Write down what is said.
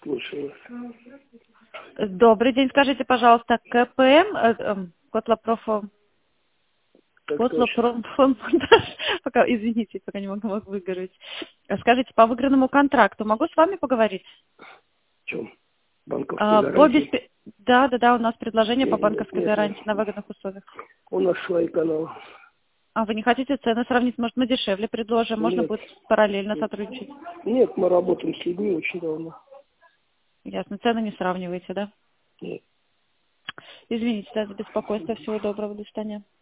Слушаю вас. Добрый день. Скажите, пожалуйста, КПМ, Котлопрофон, Так точно. Котлопрофон, пока, извините, пока не могу выговорить. Скажите, по выигранному контракту могу с вами поговорить? В чем? Банковской По гарантии? Да, у нас предложение по Нет, нет, банковской нет, нет. гарантии на выгодных условиях. У нас свои каналы. А вы не хотите цены сравнить? Может, мы дешевле предложим? Можно Нет, будет параллельно нет. сотрудничать? Нет, мы работаем с людьми очень давно. Ясно. Цены не сравниваете, да? Нет. Извините за беспокойство. Всего доброго. До свидания.